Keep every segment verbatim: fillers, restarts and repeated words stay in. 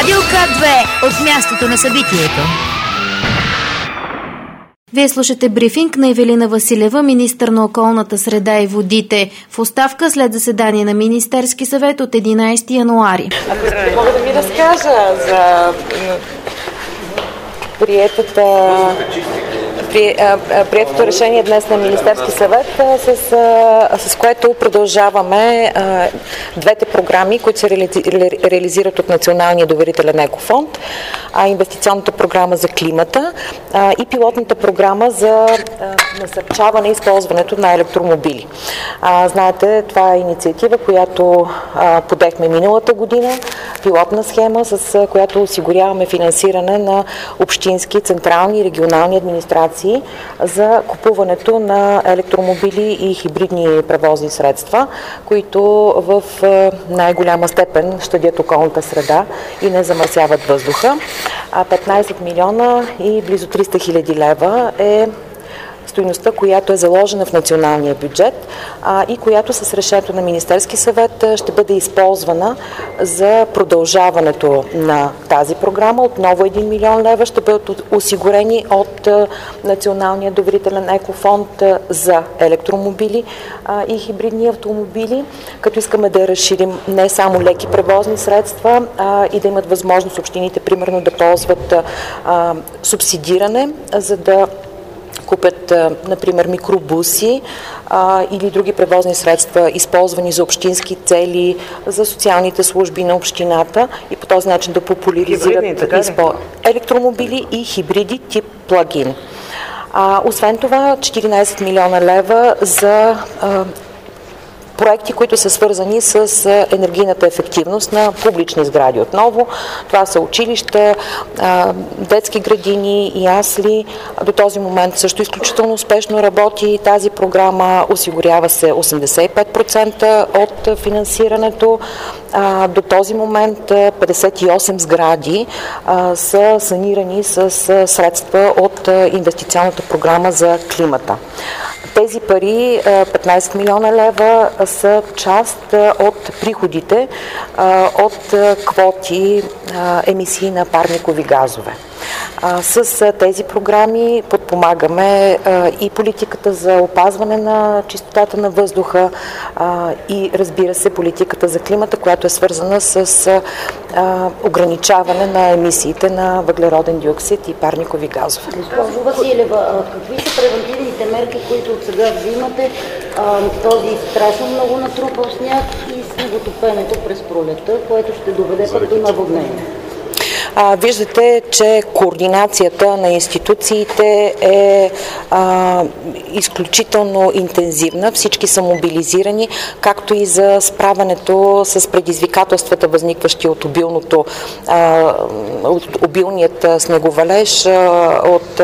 Радио К две от мястото на събитието. Вие слушате брифинг на Ивелина Василева, министър на околната среда и водите, в оставка след заседание на Министерски съвет от единайсети януари. Ако мога да ви разкажа за приетата При, а, приетото решение днес на Министерски съвет, а, с, а, с което продължаваме а, двете програми, които се реали, ре, реализират от Националния доверителен екофонд, а инвестиционната програма за климата а, и пилотната програма за а, насърчаване и използването на електромобили. А, знаете, това е инициатива, която а, подехме миналата година, пилотна схема, с а, която осигуряваме финансиране на общински, централни и регионални администрации за купуването на електромобили и хибридни превозни средства, които в най-голяма степен щадят околната среда и не замърсяват въздуха. А петнайсет милиона и близо триста хиляди лева е стойността, която е заложена в националния бюджет а, и която с решението на Министерски съвет ще бъде използвана за продължаването на тази програма. Отново един милион лева ще бъдат осигурени от а, Националния доверителен екофонд а, за електромобили а, и хибридни автомобили, като искаме да разширим не само леки превозни средства, а и да имат възможност общините, примерно, да ползват а, субсидиране, за да купят, например, микробуси а, или други превозни средства, използвани за общински цели, за социалните служби на общината и по този начин да популяризират изпо... електромобили и хибриди тип плагин. А, освен това, четиринайсет милиона лева за а, проекти, които са свързани с енергийната ефективност на публични сгради. Отново, това са училища, детски градини, ясли. До този момент също изключително успешно работи тази програма. Осигурява се осемдесет и пет процента от финансирането. До този момент петдесет и осем сгради са санирани с средства от инвестиционната програма за климата. Тези пари, петнайсет милиона лева, са част от приходите от квоти емисии на парникови газове. С тези програми подпомагаме и политиката за опазване на чистотата на въздуха и, разбира се, политиката за климата, която е свързана с ограничаване на емисиите на въглероден диоксид и парникови газове. Госпожо Василева, какви са превантивните мерки, които от сега взимате? Този страшно много натрупал сняг и снеготопенето през пролета, което ще доведе пък до наводнение? А, виждате, че координацията на институциите е а, изключително интензивна. Всички са мобилизирани, както и за справянето с предизвикателствата, възникващи от, обилното, а, от обилният снеговалеж, а, от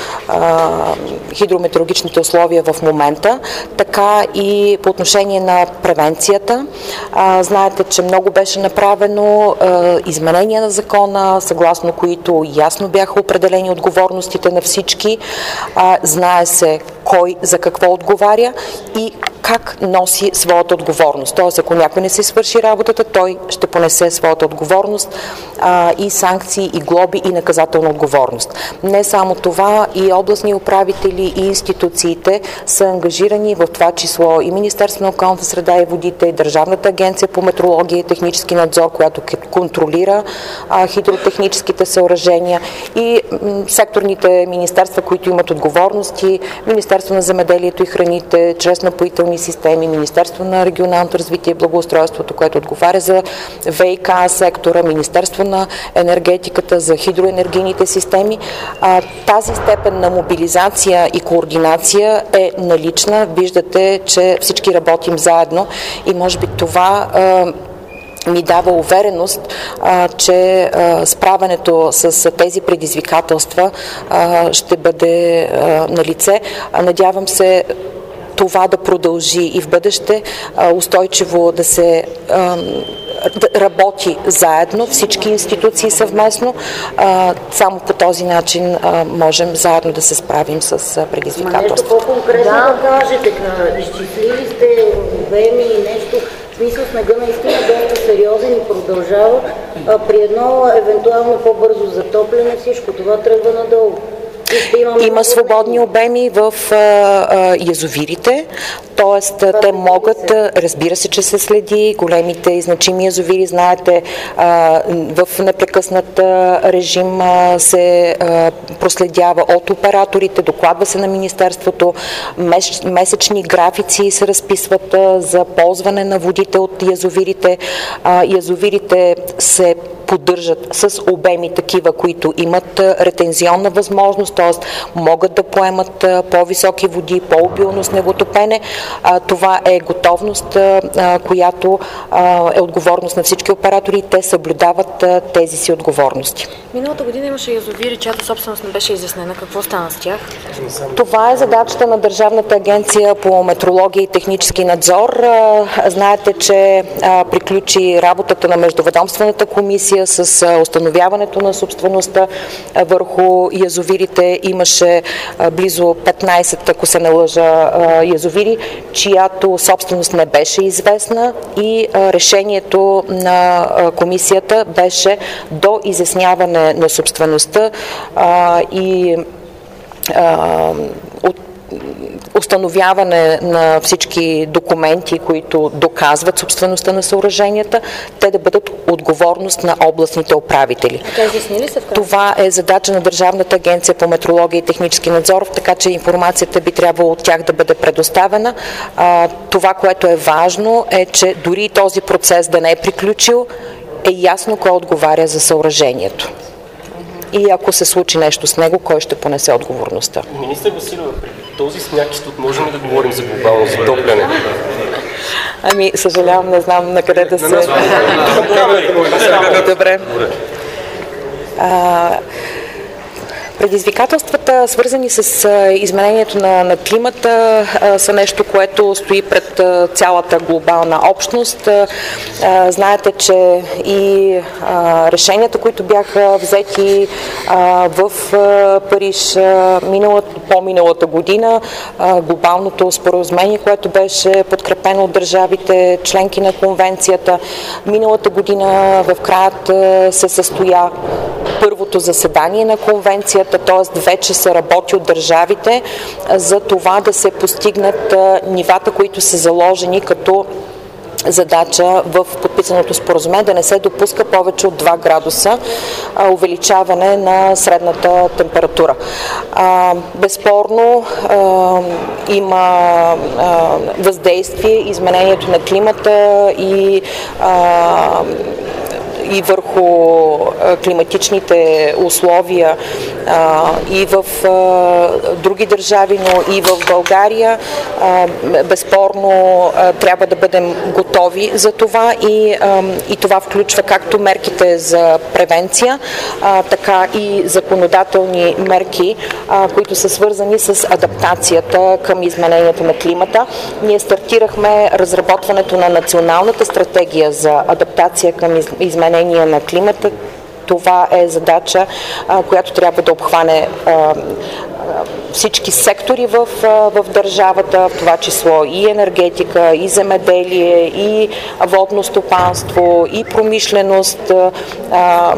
а, хидрометеорологичните условия в момента, така и по отношение на превенцията. А, знаете, че много беше направено а, изменение на закона, съгласно които ясно бяха определени отговорностите на всички. А, знае се кой за какво отговаря и как носи своята отговорност. Тоест, ако някой не се свърши работата, той ще понесе своята отговорност а, и санкции, и глоби, и наказателна отговорност. Не само това, и областни управители, и институциите са ангажирани, в това число и Министерството на околната среда и водите, и Държавната агенция по метрология и технически надзор, която контролира а, хидротехническите съоръжения, и м, секторните министерства, които имат отговорности, Министерство на земеделието и храните, чрез напоителни системи, Министерство на регионалното развитие и благоустройството, което отговаря за ВиК сектора, Министерство на енергетиката, за хидроенергийните системи. А, тази степен на мобилизация и координация е налична. Виждате, че всички работим заедно и може би това а, ми дава увереност, а, че а, справянето с тези предизвикателства а, ще бъде а, на лице. А, надявам се това да продължи и в бъдеще, а, устойчиво да се а, да работи заедно, всички институции съвместно. А, само по този начин а, можем заедно да се справим с предизвикателството. Нещо по-конкретно да кажете, изчислили сте обеми и нещо В смисъл, снега наистина е доста сериозен и продължава. А при едно евентуално по-бързо затопляне всичко това тръгва надолу. Има свободни обеми в а, а, язовирите, т.е. те могат, разбира се, че се следи, големите и значими язовири, знаете, а, в непрекъснат режим а, се а, проследява от операторите, докладва се на Министерството, мес, месечни графици се разписват а, за ползване на водите от язовирите. А, язовирите се поддържат с обеми такива, които имат ретензионна възможност, т.е. могат да поемат по-високи води, по-обилно снеготопене. Това е готовност, която е отговорност на всички оператори и те съблюдават тези си отговорности. Миналата година имаше язовири, чиято собственост не беше изяснена. Какво стана с тях? Това е задачата на Държавната агенция по метрология и технически надзор. Знаете, че приключи работата на Междуведомствената комисия с установяването на собствеността върху язовирите. Имаше близо петнайсет, ако се не лъжа, язовири, чиято собственост не беше известна и решението на комисията беше до изясняване на собствеността и от установяване на всички документи, които доказват собствеността на съоръженията, те да бъдат отговорност на областните управители. Това е задача на Държавната агенция по метрология и технически надзор, така че информацията би трябвало от тях да бъде предоставена. Това, което е важно, е, че дори този процес да не е приключил, е ясно кой отговаря за съоръжението. И ако се случи нещо с него, кой ще понесе отговорността? Министър Василева, при този сняг можем ли да говорим за глобално затопляне? Ами, съжалявам, не знам на къде да се... Добре. Предизвикателствата, свързани с изменението на, на климата, са нещо, което стои пред цялата глобална общност. Знаете, че и решенията, които бяха взети в Париж миналата, по-миналата година, глобалното споразумение, което беше подкрепено от държавите, членки на конвенцията, миналата година в краят се състоя първото заседание на конвенцията, т.е. вече се работи от държавите за това да се постигнат нивата, които са заложени като задача в подписаното споразумение, да не се допуска повече от два градуса а, увеличаване на средната температура. А, безспорно а, има а, въздействие, изменението на климата и а, и върху климатичните условия а, и в а, други държави, но и в България. А, безспорно а, трябва да бъдем готови за това и, а, и това включва както мерките за превенция, а, така и законодателни мерки, а, които са свързани с адаптацията към изменението на климата. Ние стартирахме разработването на националната стратегия за адаптация към изменението на климата. Това е задача, а, която трябва да обхване а, а, всички сектори в, а, в държавата, в това число и енергетика, и земеделие, и водно стопанство, и промишленост, а,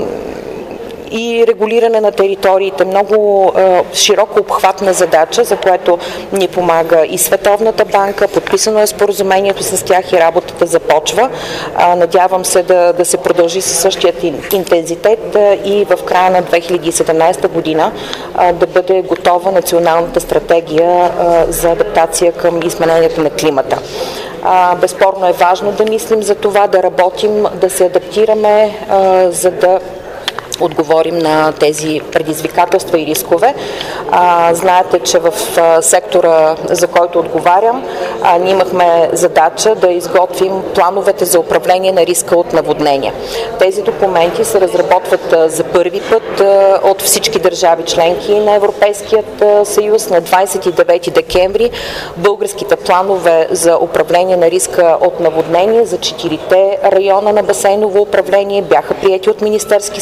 и регулиране на териториите. Много е, широко обхватна задача, за което ни помага и Световната банка. Подписано е споразумението с тях и работата започва. А, надявам се да, да се продължи със същият интензитет а, и в края на две хиляди и седемнайсета година а, да бъде готова националната стратегия а, за адаптация към изменението на климата. А, безспорно е важно да мислим за това, да работим, да се адаптираме, а, за да отговорим на тези предизвикателства и рискове. А, знаете, че в а, сектора, за който отговарям, а, ние имахме задача да изготвим плановете за управление на риска от наводнения. Тези документи се разработват а, за първи път а, от всички държави членки на Европейският а, съюз. На двайсет и девети декември българските планове за управление на риска от наводнения за четирите района на басейново управление бяха приети от Министерски съвет.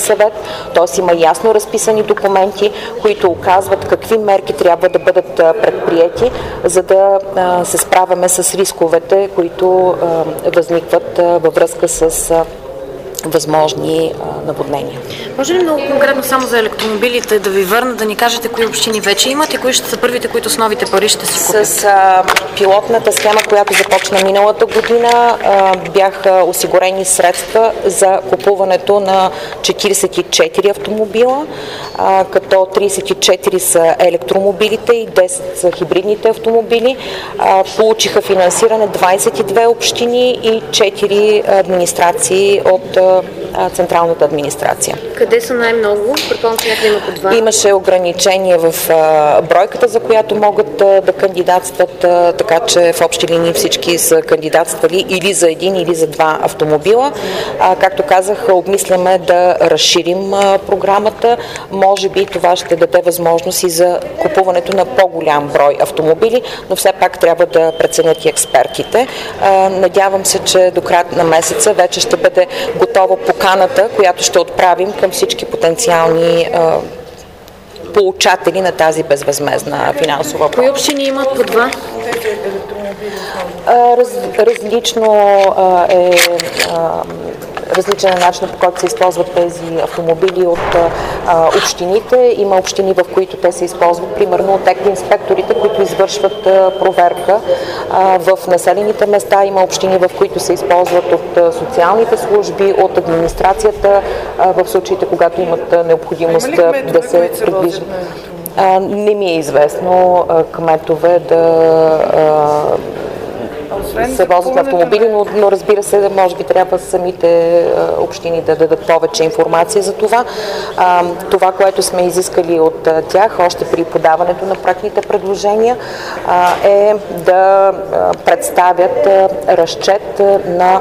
Тоест има ясно разписани документи, които указват какви мерки трябва да бъдат предприети, за да се справяме с рисковете, които възникват във връзка с възможни а, наводнения. Може ли много конкретно само за електромобилите да ви върна, да ни кажете кои общини вече имат и кои ще са първите, които с новите пари ще си купят? С а, пилотната схема, която започна миналата година, а, бяха осигурени средства за купуването на четиридесет и четири автомобила, а, като тридесет и четири са електромобилите и десет са хибридните автомобили. А, получиха финансиране двадесет и две общини и четири администрации от централната администрация. Къде са най-много? Предполагам, че някъде има по два. Имаше ограничение в а, бройката, за която могат а, да кандидатстват, а, така че в общи линии всички са кандидатствали или за един, или за два автомобила. А, както казах, обмисляме да разширим а, програмата. Може би това ще даде възможност и за купуването на по-голям брой автомобили, но все пак трябва да преценят и експертите. А, надявам се, че до края на месеца вече ще бъде готова поканата, която ще отправим към всички потенциални а, получатели на тази безвъзмездна финансова помощ. Кои общини имат по два? Раз, различно а, е а, различен е начинът, по който се използват тези автомобили от а, общините. Има общини, в които те се използват, примерно от екоинспекторите, които извършват а, проверка а, в населените места. Има общини, в които се използват от а, социалните служби, от администрацията, а, в случаите, когато имат а, необходимост а, да се придвижат. А, не ми е известно а, кметове да а, се возят на автомобили, но, но разбира се, може би трябва самите а, общини да дадат повече информация за това. А, това, което сме изискали от а, тях, още при подаването на проектните предложения, а, е да а, представят а, разчет а, на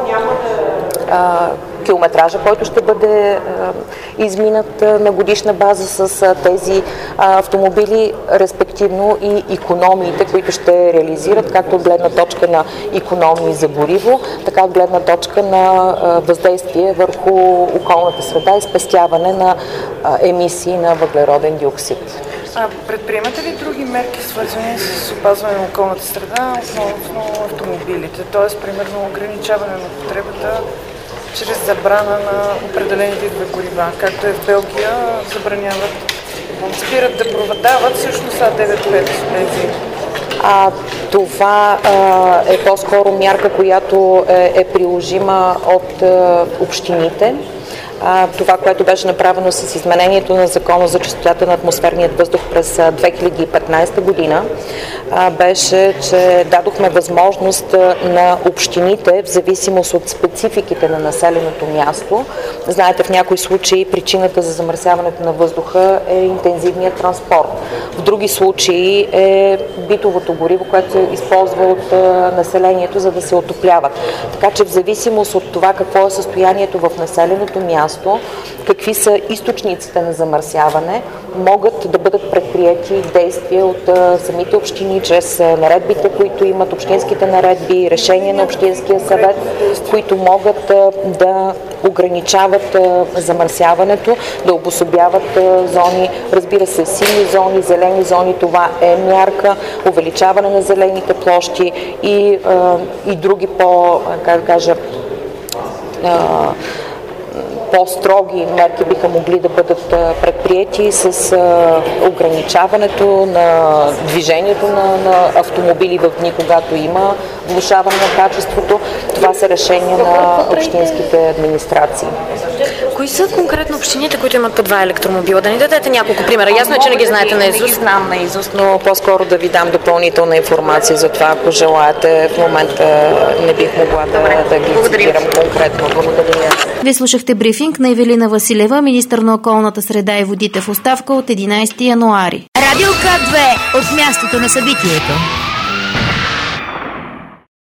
а, километража, който ще бъде а, изминат а, на годишна база с а, тези а, автомобили, респективно и икономиите, които ще реализират, както от гледна точка на икономии за гориво, така от гледна точка на а, въздействие върху околната среда и спестяване на а, емисии на въглероден диоксид. А предприемате ли други мерки, свързани с опазване на околната среда, основно автомобилите? Т.е. примерно ограничаване на потребата чрез забрана на определени видове горива, както е в Белгия, забраняват, спират да продават всъщност А девет пет тези. А, това а, е по-скоро мярка, която е, е приложима от а, общините. А, това, което беше направено с изменението на Закона за чистотата на атмосферният въздух през две хиляди и петнадесета година, а, беше, че дадохме възможност на общините, в зависимост от спецификите на населеното място. Знаете, в някои случаи причината за замърсяването на въздуха е интензивният транспорт. В други случаи е битовото гориво, което се използва от а, населението, за да се отопляват. Така че в зависимост от това какво е състоянието в населеното място, какви са източниците на замърсяване, могат да бъдат предприети действия от а, самите общини, чрез а, наредбите, които имат общинските наредби, решения на Общинския съвет, които могат а, да ограничават а, замърсяването, да обособяват а, зони, разбира се, сини зони, зелени зони, това е мярка, увеличаване на зелените площи и, а, и други по, как да кажа, а, по-строги мерки биха могли да бъдат предприети с а, ограничаването на движението на, на автомобили в дни, когато има влошаване на качеството. Това са решения на общинските администрации. Кои са конкретно общините, които имат по два електромобила? Да ни дадете няколко примера. Ясно е, че не ги знаете наизуст. Не ги знам наизуст, но по-скоро да ви дам допълнителна информация за това, ако желаете. В момента не бих могла да, да ги цитирам конкретно. Благодаря. Вие слушахте брифинг на Ивелина Василева, министър на околната среда и водите в оставка от единадесети януари. Радио К две от мястото на събитието.